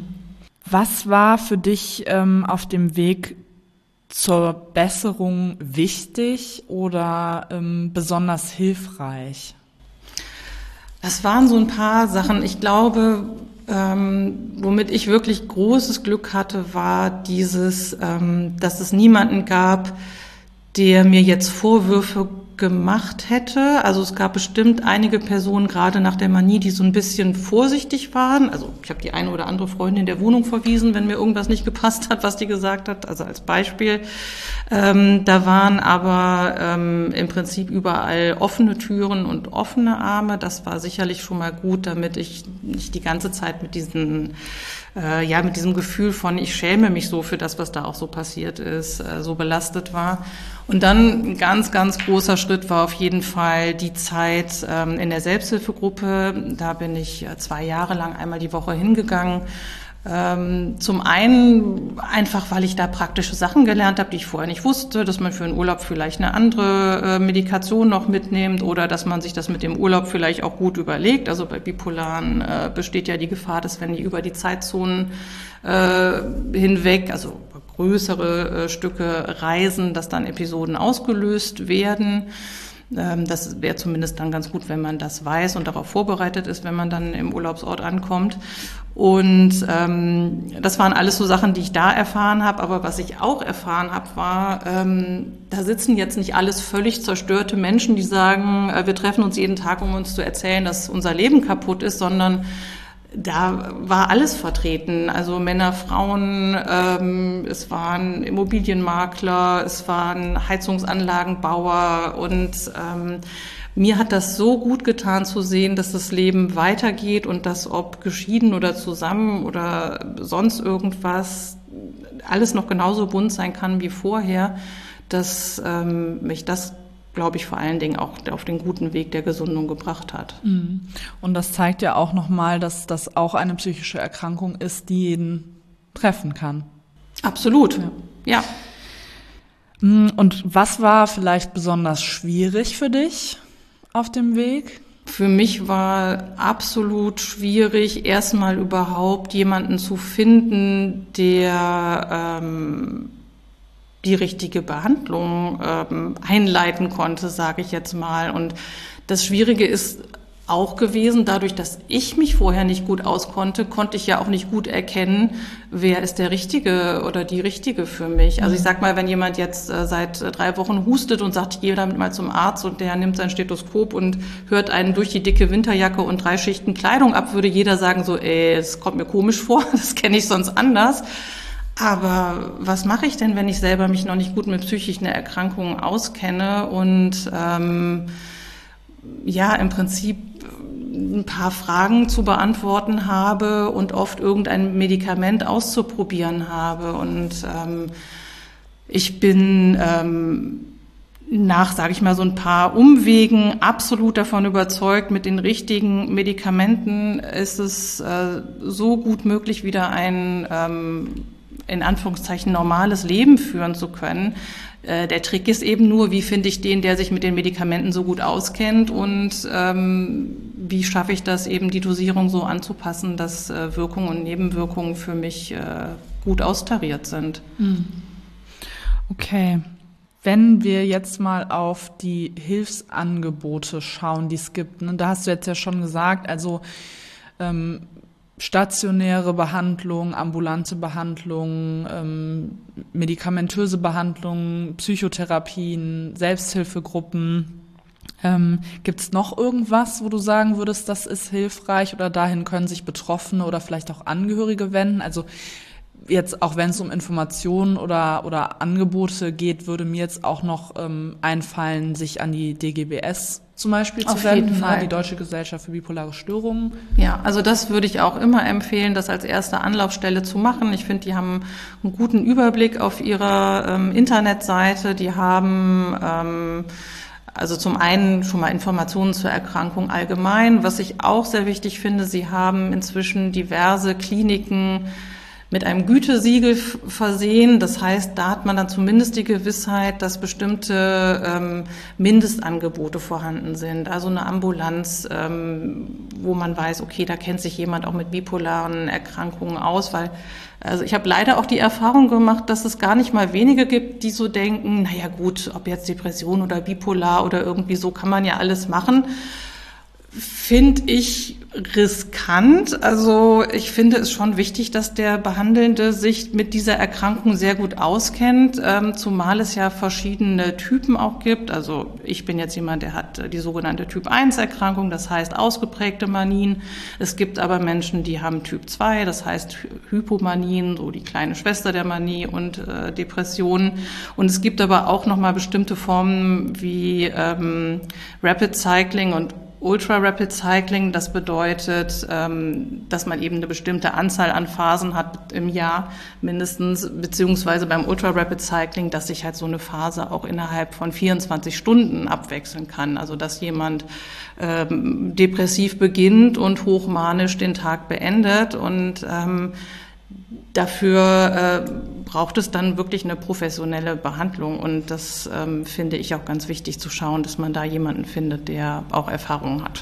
Was war für dich ähm, auf dem Weg zur Besserung wichtig oder ähm, besonders hilfreich? Das waren so ein paar Sachen. Ich glaube, ähm, womit ich wirklich großes Glück hatte, war dieses, ähm, dass es niemanden gab, der mir jetzt Vorwürfe gemacht hätte. Also es gab bestimmt einige Personen, gerade nach der Manie, die so ein bisschen vorsichtig waren. Also ich habe die eine oder andere Freundin der Wohnung verwiesen, wenn mir irgendwas nicht gepasst hat, was die gesagt hat. Also als Beispiel. Ähm, da waren aber ähm, im Prinzip überall offene Türen und offene Arme. Das war sicherlich schon mal gut, damit ich nicht die ganze Zeit mit diesen äh, ja mit diesem Gefühl von ich schäme mich so für das, was da auch so passiert ist, äh, so belastet war. Und dann ein ganz, ganz großer Schritt war auf jeden Fall die Zeit ähm, in der Selbsthilfegruppe. Da bin ich äh, zwei Jahre lang einmal die Woche hingegangen. Ähm, zum einen einfach, weil ich da praktische Sachen gelernt habe, die ich vorher nicht wusste, dass man für einen Urlaub vielleicht eine andere äh, Medikation noch mitnimmt oder dass man sich das mit dem Urlaub vielleicht auch gut überlegt. Also bei Bipolaren äh, besteht ja die Gefahr, dass wenn die über die Zeitzonen äh, hinweg, also größere äh, Stücke reisen, dass dann Episoden ausgelöst werden. Ähm, das wäre zumindest dann ganz gut, wenn man das weiß und darauf vorbereitet ist, wenn man dann im Urlaubsort ankommt. Und ähm, das waren alles so Sachen, die ich da erfahren habe. Aber was ich auch erfahren habe, war, ähm, da sitzen jetzt nicht alles völlig zerstörte Menschen, die sagen, äh, wir treffen uns jeden Tag, um uns zu erzählen, dass unser Leben kaputt ist, sondern da war alles vertreten, also Männer, Frauen, ähm, es waren Immobilienmakler, es waren Heizungsanlagenbauer und ähm, mir hat das so gut getan zu sehen, dass das Leben weitergeht und dass ob geschieden oder zusammen oder sonst irgendwas alles noch genauso bunt sein kann wie vorher, dass ähm, mich das glaube ich, vor allen Dingen auch auf den guten Weg der Gesundung gebracht hat. Und das zeigt ja auch nochmal, dass das auch eine psychische Erkrankung ist, die jeden treffen kann. Absolut, ja. ja. Und was war vielleicht besonders schwierig für dich auf dem Weg? Für mich war absolut schwierig, erstmal überhaupt jemanden zu finden, der ähm, die richtige Behandlung ähm, einleiten konnte, sage ich jetzt mal. Und das Schwierige ist auch gewesen, dadurch, dass ich mich vorher nicht gut auskonnte, konnte ich ja auch nicht gut erkennen, wer ist der Richtige oder die Richtige für mich. Also ich sag mal, wenn jemand jetzt äh, seit äh, drei Wochen hustet und sagt, ich gehe damit mal zum Arzt und der nimmt sein Stethoskop und hört einen durch die dicke Winterjacke und drei Schichten Kleidung ab, würde jeder sagen so, ey, es kommt mir komisch vor, das kenne ich sonst anders. Aber was mache ich denn, wenn ich selber mich noch nicht gut mit psychischen Erkrankungen auskenne und ähm, ja im Prinzip ein paar Fragen zu beantworten habe und oft irgendein Medikament auszuprobieren habe. Und ähm, ich bin ähm, nach, sage ich mal, so ein paar Umwegen absolut davon überzeugt, mit den richtigen Medikamenten ist es äh, so gut möglich, wieder ein ähm, in Anführungszeichen normales Leben führen zu können. Äh, der Trick ist eben nur, wie finde ich den, der sich mit den Medikamenten so gut auskennt und ähm, wie schaffe ich das eben, die Dosierung so anzupassen, dass äh, Wirkungen und Nebenwirkungen für mich äh, gut austariert sind. Okay. Wenn wir jetzt mal auf die Hilfsangebote schauen, die es gibt, ne, da hast du jetzt ja schon gesagt, also ähm, stationäre Behandlung, ambulante Behandlung, ähm, medikamentöse Behandlung, Psychotherapien, Selbsthilfegruppen. Ähm, gibt es noch irgendwas, wo du sagen würdest, das ist hilfreich oder dahin können sich Betroffene oder vielleicht auch Angehörige wenden? Also jetzt, auch wenn es um Informationen oder oder Angebote geht, würde mir jetzt auch noch ähm, einfallen, sich an die D G B S zum Beispiel zu Auf wenden, jeden Fall. die Deutsche Gesellschaft für bipolare Störungen. Ja, also das würde ich auch immer empfehlen, das als erste Anlaufstelle zu machen. Ich finde, die haben einen guten Überblick auf ihrer ähm, Internetseite. Die haben ähm, also zum einen schon mal Informationen zur Erkrankung allgemein. Was ich auch sehr wichtig finde, sie haben inzwischen diverse Kliniken mit einem Gütesiegel versehen. Das heißt, da hat man dann zumindest die Gewissheit, dass bestimmte ähm, Mindestangebote vorhanden sind. Also eine Ambulanz, ähm, wo man weiß, okay, da kennt sich jemand auch mit bipolaren Erkrankungen aus, weil also ich habe leider auch die Erfahrung gemacht, dass es gar nicht mal wenige gibt, die so denken, naja gut, ob jetzt Depression oder bipolar oder irgendwie so, kann man ja alles machen. finde ich riskant. Also ich finde es schon wichtig, dass der Behandelnde sich mit dieser Erkrankung sehr gut auskennt, ähm, zumal es ja verschiedene Typen auch gibt. Also ich bin jetzt jemand, der hat die sogenannte Typ eins Erkrankung, das heißt ausgeprägte Manien. Es gibt aber Menschen, die haben Typ zwei, das heißt Hypomanien, so die kleine Schwester der Manie und äh, Depressionen. Und es gibt aber auch nochmal bestimmte Formen wie ähm, Rapid Cycling und Ultra-Rapid Cycling, das bedeutet, dass man eben eine bestimmte Anzahl an Phasen hat im Jahr mindestens, beziehungsweise beim Ultra-Rapid Cycling, dass sich halt so eine Phase auch innerhalb von vierundzwanzig Stunden abwechseln kann. Also dass jemand ähm, depressiv beginnt und hochmanisch den Tag beendet und ähm, Dafür äh, braucht es dann wirklich eine professionelle Behandlung und das ähm, finde ich auch ganz wichtig zu schauen, dass man da jemanden findet, der auch Erfahrung hat.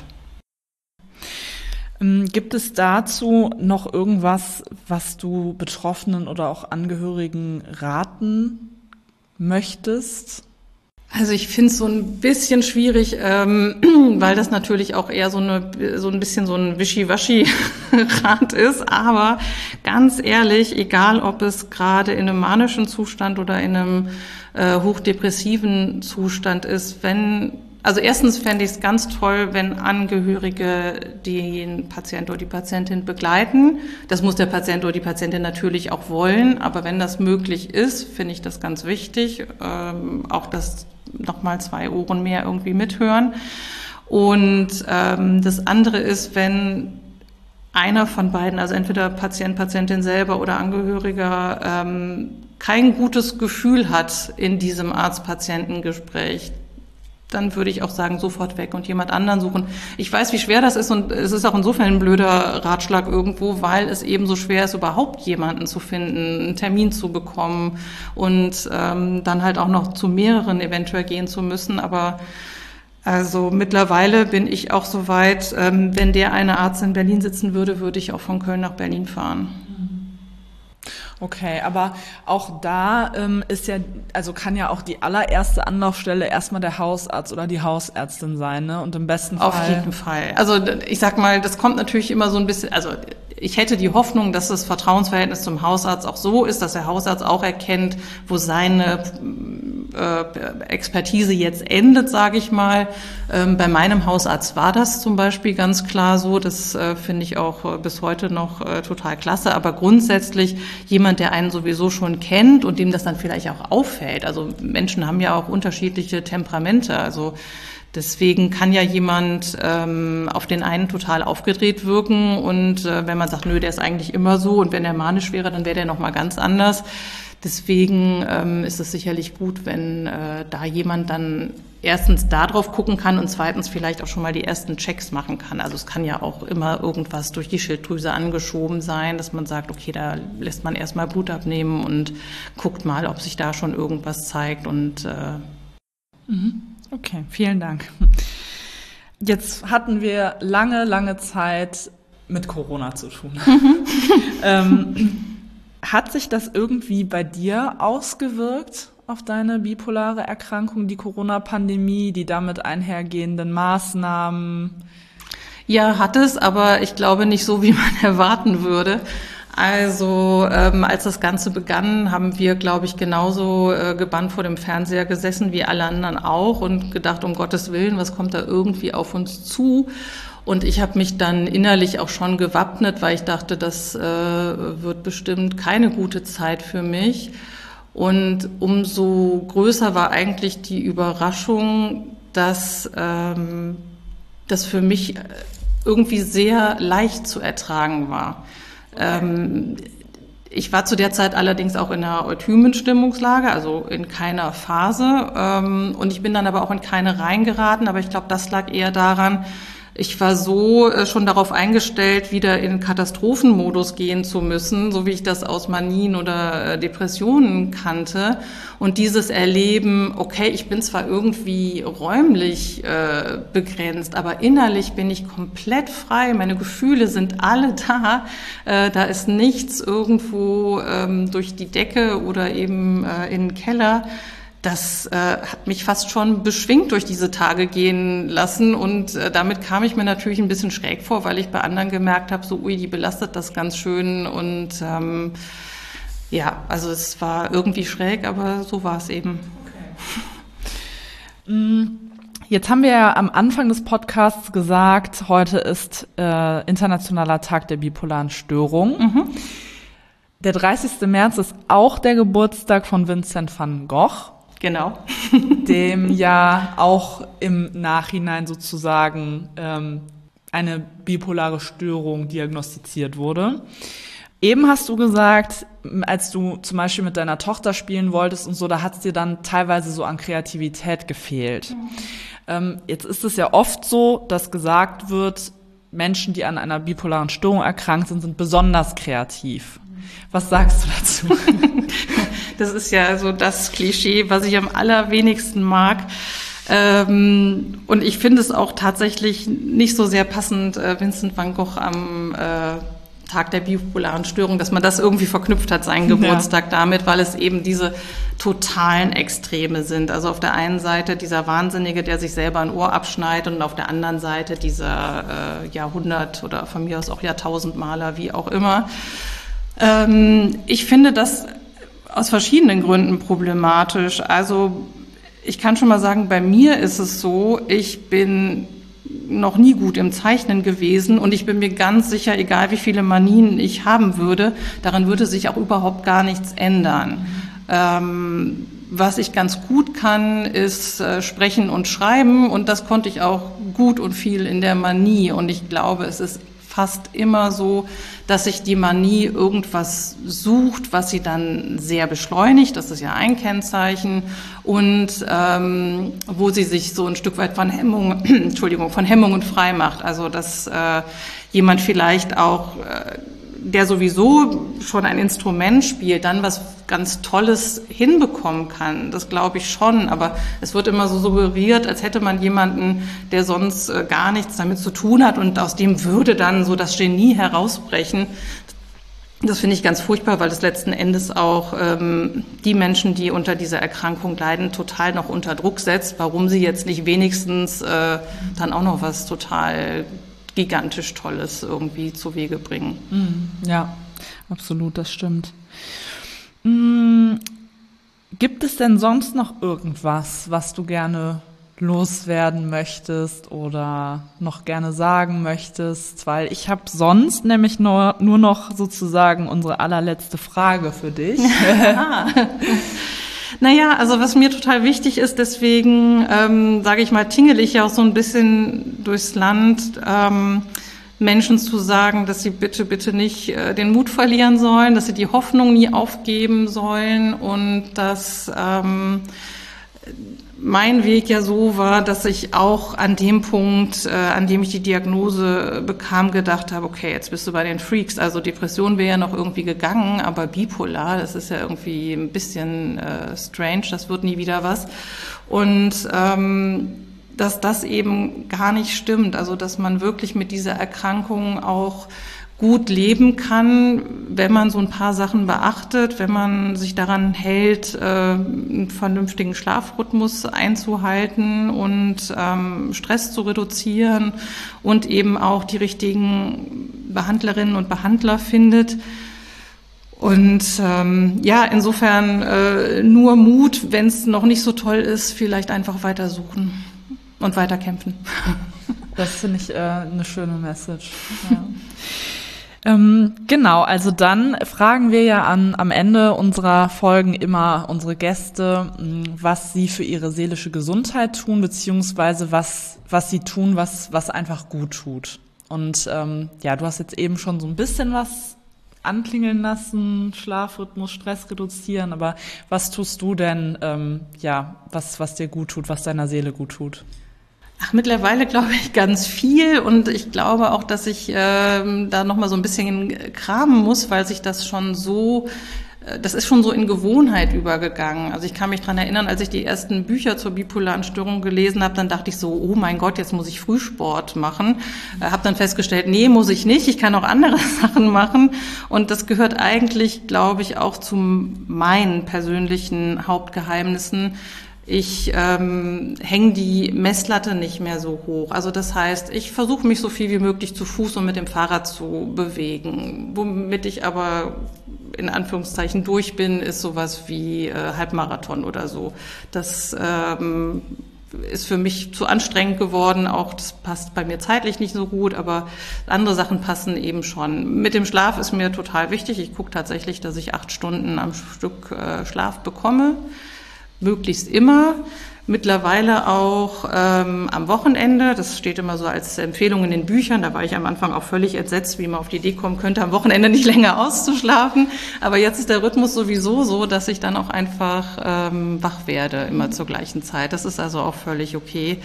Gibt es dazu noch irgendwas, was du Betroffenen oder auch Angehörigen raten möchtest? Also ich finde es so ein bisschen schwierig, ähm, weil das natürlich auch eher so eine so ein bisschen so ein Wischiwaschi-Rat ist. Aber ganz ehrlich, egal ob es gerade in einem manischen Zustand oder in einem äh, hochdepressiven Zustand ist, wenn also erstens fände ich es ganz toll, wenn Angehörige den Patient oder die Patientin begleiten. Das muss der Patient oder die Patientin natürlich auch wollen, aber wenn das möglich ist, finde ich das ganz wichtig. Ähm, auch, dass nochmal zwei Ohren mehr irgendwie mithören. Und ähm, das andere ist, wenn einer von beiden, also entweder Patient, Patientin selber oder Angehöriger, ähm, kein gutes Gefühl hat in diesem Arzt-Patienten-Gespräch, dann würde ich auch sagen, sofort weg und jemand anderen suchen. Ich weiß, wie schwer das ist und es ist auch insofern ein blöder Ratschlag irgendwo, weil es eben so schwer ist, überhaupt jemanden zu finden, einen Termin zu bekommen und ähm, dann halt auch noch zu mehreren eventuell gehen zu müssen. Aber also mittlerweile bin ich auch so weit, ähm, wenn der eine Arzt in Berlin sitzen würde, würde ich auch von Köln nach Berlin fahren. Okay, aber auch da ähm, ist ja, also kann ja auch die allererste Anlaufstelle erstmal der Hausarzt oder die Hausärztin sein, ne? Und im besten Fall. Auf jeden Fall. Also ich sag mal, das kommt natürlich immer so ein bisschen, also ich hätte die Hoffnung, dass das Vertrauensverhältnis zum Hausarzt auch so ist, dass der Hausarzt auch erkennt, wo seine äh, Expertise jetzt endet, sage ich mal. Ähm, bei meinem Hausarzt war das zum Beispiel ganz klar so. Das äh, finde ich auch äh, bis heute noch äh, total klasse. Aber grundsätzlich jemand, der einen sowieso schon kennt und dem das dann vielleicht auch auffällt. Also Menschen haben ja auch unterschiedliche Temperamente. Also deswegen kann ja jemand ähm, auf den einen total aufgedreht wirken und äh, wenn man sagt, nö, der ist eigentlich immer so und wenn er manisch wäre, dann wäre der noch mal ganz anders. Deswegen ähm, ist es sicherlich gut, wenn äh, da jemand dann erstens da drauf gucken kann und zweitens vielleicht auch schon mal die ersten Checks machen kann. Also es kann ja auch immer irgendwas durch die Schilddrüse angeschoben sein, dass man sagt, okay, da lässt man erstmal Blut abnehmen und guckt mal, ob sich da schon irgendwas zeigt und äh, mhm. Okay, vielen Dank. Jetzt hatten wir lange, lange Zeit mit Corona zu tun. Mhm. ähm, hat sich das irgendwie bei dir ausgewirkt auf deine bipolare Erkrankung, die Corona-Pandemie, die damit einhergehenden Maßnahmen? Ja, hat es, aber ich glaube nicht so, wie man erwarten würde. Also ähm, als das Ganze begann, haben wir, glaube ich, genauso äh, gebannt vor dem Fernseher gesessen wie alle anderen auch und gedacht, um Gottes Willen, was kommt da irgendwie auf uns zu? Und ich habe mich dann innerlich auch schon gewappnet, weil ich dachte, das äh, wird bestimmt keine gute Zeit für mich. Und umso größer war eigentlich die Überraschung, dass ähm, das für mich irgendwie sehr leicht zu ertragen war. Ähm, ich war zu der Zeit allerdings auch in einer Euthymen-Stimmungslage, also in keiner Phase. Ähm, und ich bin dann aber auch in keine reingeraten. Aber ich glaube, das lag eher daran, ich war so äh, schon darauf eingestellt, wieder in Katastrophenmodus gehen zu müssen, so wie ich das aus Manien oder äh, Depressionen kannte. Und dieses Erleben, okay, ich bin zwar irgendwie räumlich äh, begrenzt, aber innerlich bin ich komplett frei. Meine Gefühle sind alle da. Äh, da ist nichts irgendwo ähm, durch die Decke oder eben äh, in den Keller. das äh, hat mich fast schon beschwingt durch diese Tage gehen lassen und äh, damit kam ich mir natürlich ein bisschen schräg vor, weil ich bei anderen gemerkt habe, so ui, die belastet das ganz schön und ähm, ja, also es war irgendwie schräg, aber so war es eben. Okay. Jetzt haben wir ja am Anfang des Podcasts gesagt, heute ist äh, Internationaler Tag der bipolaren Störung. Mhm. Der dreißigste März ist auch der Geburtstag von Vincent van Gogh. Genau. Dem ja auch im Nachhinein sozusagen ähm, eine bipolare Störung diagnostiziert wurde. Eben hast du gesagt, als du zum Beispiel mit deiner Tochter spielen wolltest und so, da hat es dir dann teilweise so an Kreativität gefehlt. Mhm. Ähm, jetzt ist es ja oft so, dass gesagt wird, Menschen, die an einer bipolaren Störung erkrankt sind, sind besonders kreativ. Was sagst du dazu? Das ist ja so das Klischee, was ich am allerwenigsten mag. Ähm, und ich finde es auch tatsächlich nicht so sehr passend, äh, Vincent van Gogh am äh, Tag der bipolaren Störung, dass man das irgendwie verknüpft hat, seinen Geburtstag ja. damit, weil es eben diese totalen Extreme sind. Also auf der einen Seite dieser Wahnsinnige, der sich selber ein Ohr abschneidet und auf der anderen Seite dieser äh, Jahrhundert- oder von mir aus auch Jahrtausendmaler, wie auch immer. Ähm, ich finde das aus verschiedenen Gründen problematisch. Also ich kann schon mal sagen, bei mir ist es so, ich bin noch nie gut im Zeichnen gewesen und ich bin mir ganz sicher, egal wie viele Manien ich haben würde, daran würde sich auch überhaupt gar nichts ändern. Ähm, was ich ganz gut kann, ist äh, sprechen und schreiben und das konnte ich auch gut und viel in der Manie und ich glaube, es ist fast immer so, dass sich die Manie irgendwas sucht, was sie dann sehr beschleunigt, das ist ja ein Kennzeichen, und ähm, wo sie sich so ein Stück weit von Hemmung, Entschuldigung, von Hemmungen frei macht. Also dass äh, jemand vielleicht auch, äh, der sowieso schon ein Instrument spielt, dann was ganz Tolles hinbekommen kann. Das glaube ich schon, aber es wird immer so suggeriert, als hätte man jemanden, der sonst äh, gar nichts damit zu tun hat und aus dem würde dann so das Genie herausbrechen. Das finde ich ganz furchtbar, weil es letzten Endes auch ähm, die Menschen, die unter dieser Erkrankung leiden, total noch unter Druck setzt, warum sie jetzt nicht wenigstens äh, dann auch noch was total gigantisch Tolles irgendwie zu Wege bringen. Ja, absolut, das stimmt. Mhm. Gibt es denn sonst noch irgendwas, was du gerne loswerden möchtest oder noch gerne sagen möchtest? Weil ich habe sonst nämlich nur, nur noch sozusagen unsere allerletzte Frage für dich. Naja, also was mir total wichtig ist, deswegen ähm, sage ich mal, tingel ich ja auch so ein bisschen durchs Land, ähm, Menschen zu sagen, dass sie bitte, bitte nicht äh, den Mut verlieren sollen, dass sie die Hoffnung nie aufgeben sollen und dass ähm, mein Weg ja so war, dass ich auch an dem Punkt, äh, an dem ich die Diagnose bekam, gedacht habe, okay, jetzt bist du bei den Freaks. Also Depression wäre ja noch irgendwie gegangen, aber bipolar, das ist ja irgendwie ein bisschen äh, strange, das wird nie wieder was. Und ähm, dass das eben gar nicht stimmt, also dass man wirklich mit dieser Erkrankung auch gut leben kann, wenn man so ein paar Sachen beachtet, wenn man sich daran hält, einen vernünftigen Schlafrhythmus einzuhalten und Stress zu reduzieren und eben auch die richtigen Behandlerinnen und Behandler findet. Und ähm, ja, insofern äh, nur Mut, wenn es noch nicht so toll ist, vielleicht einfach weiter suchen und weiter kämpfen. Das finde ich äh, eine schöne Message. Ja. Ähm, genau, also dann fragen wir ja an, am Ende unserer Folgen immer unsere Gäste, was sie für ihre seelische Gesundheit tun, beziehungsweise was, was sie tun, was, was einfach gut tut. Und ähm, ja, du hast jetzt eben schon so ein bisschen was anklingeln lassen, Schlafrhythmus, Stress reduzieren, aber was tust du denn, ähm, ja, was, was dir gut tut, was deiner Seele gut tut? Ach, mittlerweile glaube ich ganz viel und ich glaube auch, dass ich ähm, da noch mal so ein bisschen kramen muss, weil sich das schon so das ist schon so in Gewohnheit übergegangen. Also ich kann mich dran erinnern, als ich die ersten Bücher zur bipolaren Störung gelesen habe, dann dachte ich so, oh mein Gott, jetzt muss ich Frühsport machen. Äh, habe dann festgestellt, nee, muss ich nicht, ich kann auch andere Sachen machen. Und das gehört eigentlich, glaube ich, auch zu meinen persönlichen Hauptgeheimnissen. Ich ähm, hänge die Messlatte nicht mehr so hoch. Also das heißt, ich versuche mich so viel wie möglich zu Fuß und mit dem Fahrrad zu bewegen. Womit ich aber in Anführungszeichen durch bin, ist sowas wie äh, Halbmarathon oder so. Das ähm, ist für mich zu anstrengend geworden. Auch das passt bei mir zeitlich nicht so gut, aber andere Sachen passen eben schon. Mit dem Schlaf ist mir total wichtig. Ich gucke tatsächlich, dass ich acht Stunden am Stück äh, Schlaf bekomme. Möglichst immer, mittlerweile auch ähm, am Wochenende, das steht immer so als Empfehlung in den Büchern, da war ich am Anfang auch völlig entsetzt, wie man auf die Idee kommen könnte, am Wochenende nicht länger auszuschlafen, aber jetzt ist der Rhythmus sowieso so, dass ich dann auch einfach ähm, wach werde, immer zur gleichen Zeit, das ist also auch völlig okay.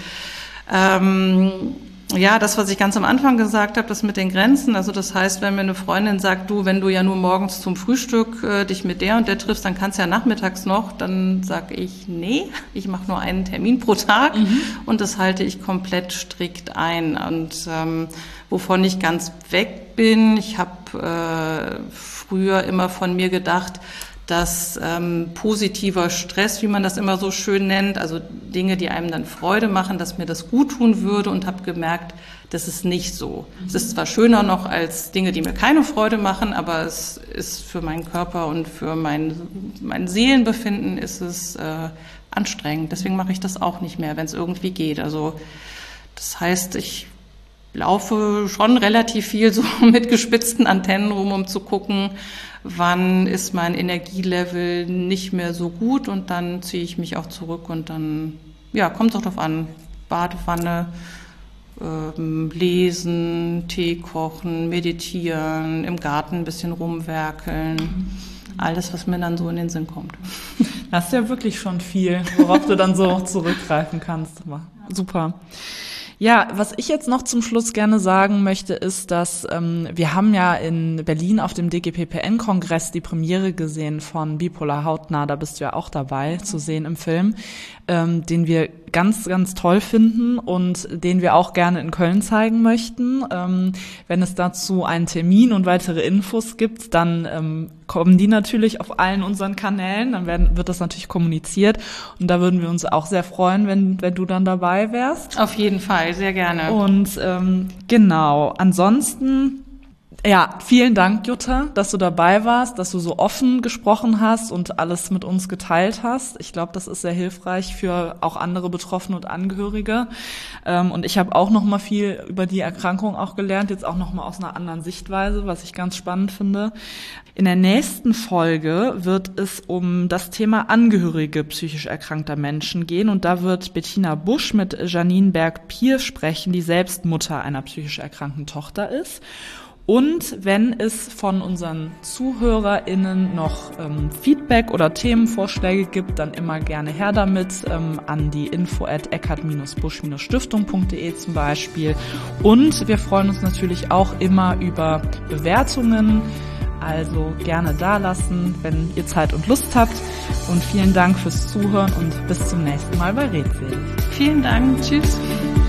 Ähm, Ja, das, was ich ganz am Anfang gesagt habe, das mit den Grenzen, also das heißt, wenn mir eine Freundin sagt, du, wenn du ja nur morgens zum Frühstück äh, dich mit der und der triffst, dann kannst du ja nachmittags noch, dann sage ich, nee, ich mache nur einen Termin pro Tag mhm. und das halte ich komplett strikt ein. Und ähm, wovon ich ganz weg bin, ich habe äh, früher immer von mir gedacht, dass ähm, positiver Stress, wie man das immer so schön nennt, also Dinge, die einem dann Freude machen, dass mir das gut tun würde und habe gemerkt, das ist nicht so. Mhm. Es ist zwar schöner noch als Dinge, die mir keine Freude machen, aber es ist für meinen Körper und für mein, mein Seelenbefinden ist es äh, anstrengend. Deswegen mache ich das auch nicht mehr, wenn es irgendwie geht. Also das heißt, ich laufe schon relativ viel so mit gespitzten Antennen rum, um zu gucken, wann ist mein Energielevel nicht mehr so gut und dann ziehe ich mich auch zurück und dann, ja, kommt es auch drauf an, Badewanne, ähm, lesen, Tee kochen, meditieren, im Garten ein bisschen rumwerkeln, alles, was mir dann so in den Sinn kommt. Das ist ja wirklich schon viel, worauf du dann so zurückgreifen kannst. Super. Ja, was ich jetzt noch zum Schluss gerne sagen möchte, ist, dass ähm, wir haben ja in Berlin auf dem D G P P N-Kongress die Premiere gesehen von Bipolar hautnah, da bist du ja auch dabei zu sehen im Film, ähm, den wir ganz, ganz toll finden und den wir auch gerne in Köln zeigen möchten. Ähm, wenn es dazu einen Termin und weitere Infos gibt, dann ähm, kommen die natürlich auf allen unseren Kanälen, dann werden, wird das natürlich kommuniziert und da würden wir uns auch sehr freuen, wenn, wenn du dann dabei wärst. Auf jeden Fall, sehr gerne. Und ähm, genau, ansonsten ja, vielen Dank, Jutta, dass du dabei warst, dass du so offen gesprochen hast und alles mit uns geteilt hast. Ich glaube, das ist sehr hilfreich für auch andere Betroffene und Angehörige. Und ich habe auch noch mal viel über die Erkrankung auch gelernt, jetzt auch noch mal aus einer anderen Sichtweise, was ich ganz spannend finde. In der nächsten Folge wird es um das Thema Angehörige psychisch erkrankter Menschen gehen und da wird Bettina Busch mit Janine Berg-Pier sprechen, die selbst Mutter einer psychisch erkrankten Tochter ist. Und wenn es von unseren ZuhörerInnen noch ähm, Feedback oder Themenvorschläge gibt, dann immer gerne her damit ähm, an die info at eckart busch stiftung punkt de zum Beispiel. Und wir freuen uns natürlich auch immer über Bewertungen, also gerne dalassen, wenn ihr Zeit und Lust habt. Und vielen Dank fürs Zuhören und bis zum nächsten Mal bei Redselig. Vielen Dank, tschüss.